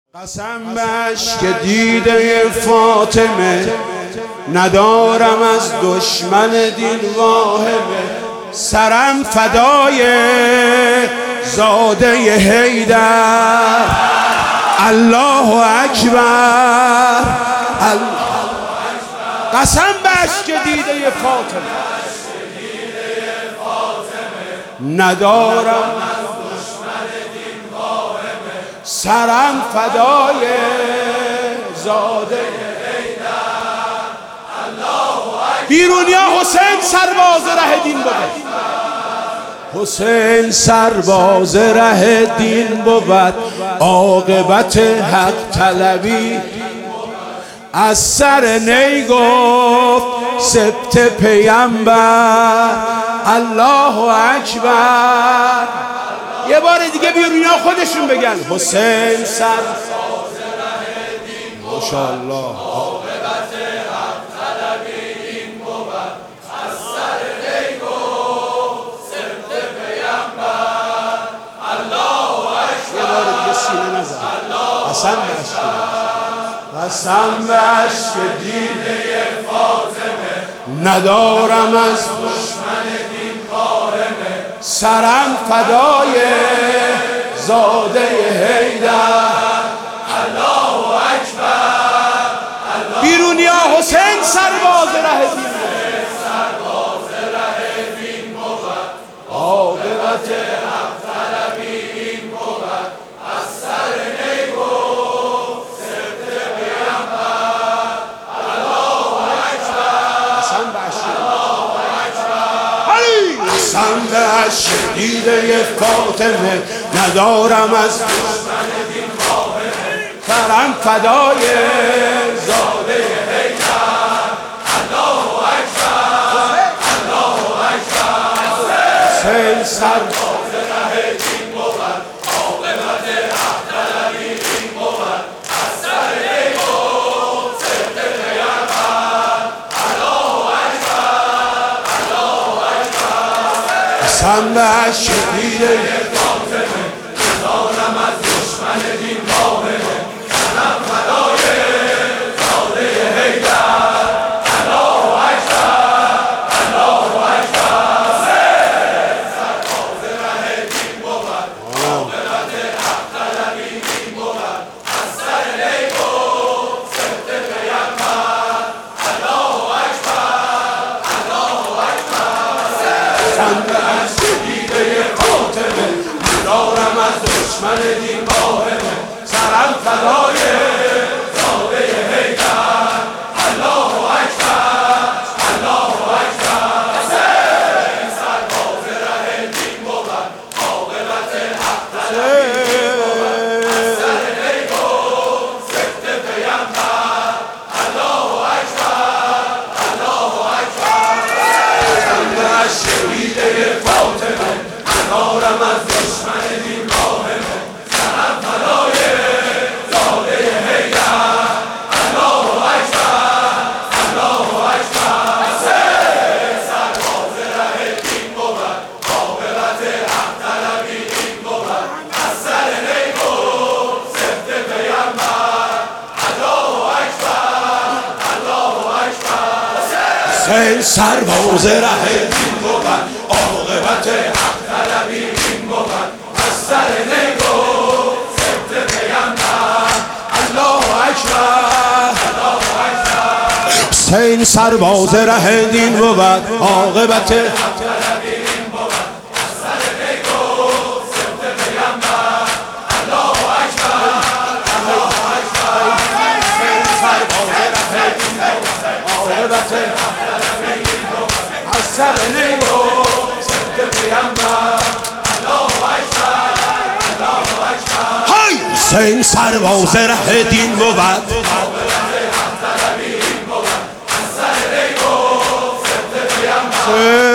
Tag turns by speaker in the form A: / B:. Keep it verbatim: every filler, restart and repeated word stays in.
A: قسم بش که دیده فاطمه ندارم از دشمن دین واهمه، سرم فدای زاده حیدر. الله اکبر. قسم بش که دیده فاطمه ندارم سرم فدای زاده حیدر. بیرونیا حسین سرباز ره دین بود، حسین سرباز ره دین بود، عاقبت حق طلبی از سر نی گفت سبت پیامبر. الله اکبر. یه بار دیگه بیرونیا خودشون بگن حسین سرباز ره دین بود، ماشاءالله، عاقبت حق طلبی این بود، از سر نی گفت سبت پیامبر. الله اکبر. یه بار دیگه سینه نزن. قسم بش قسم بش که دیده فاطمه ندارم از دشمن دین واهمه، سرم فدای زاده حیدر. الله اکبر. بیرونیا حسین سرباز ره دین بود، عاقبت حق طلبی این بود، از سر نی گفت سبت پیامبر. الله اکبر. قسم بش قسم بش دیده فاطمه ندارم از دشمن دین واهمه، سرم فدای زاده حیدر. الله اکبر. الله اکبر. حسین سرباز ره دین بود، عاقبت حق طلبی این بود، از سر نی گفت سبت پیامبر. الله اکبر. الله اکبر. قسم بش دیده فاطمه ندارم از دشمن دین واهمه، سرم فدای زاده حیدر. الله اکبر. الله اکبر. سرباز ره دین بود، عاقبت حق طلبی این بود، از سر نی گفت سبت پیامبر. الله اکبر. الله اکبر. قسم بش دیده فاطمه ندارم از دشمن دین واهمه، سرم فدای زاده حیدر. الله اکبر. الله اکبر. حسین سرباز ره دین بود، عاقبت حق طلبی بود، از سر نی گفت سبت پیامبر. الله اکبر. الله اکبر. قسم بش دیده فاطمه ندارم از دشمن دین واهمه، سرم فدای زاده حیدر. الله اکبر. الله اکبر. حسین سرباز ره دین بود، عاقبت حق طلبی این بود، از سر نی گفت سبت پیامبر. الله اکبر. الله اکبر. حسین سرباز ره دین بود، عاقبت حق طلبی این بود، از سر نی گفت سبت پیامبر. الله اکبر. الله اکبر. حسین سرباز ره دین بود، عاقبت حق طلبی این بود، از سر نی گفت سبت پیامبر. الله اکبر. الله اکبر. حسین سرباز ره دین بود، عاقبت حق طلبی این بود، از سر نی گفت سبت پیامبر. الله اکبر. الله اکبر. های حسین سرباز ره دین بود، عاقبت حق طلبی این بود، از سر نی گفت سبت پیامبر.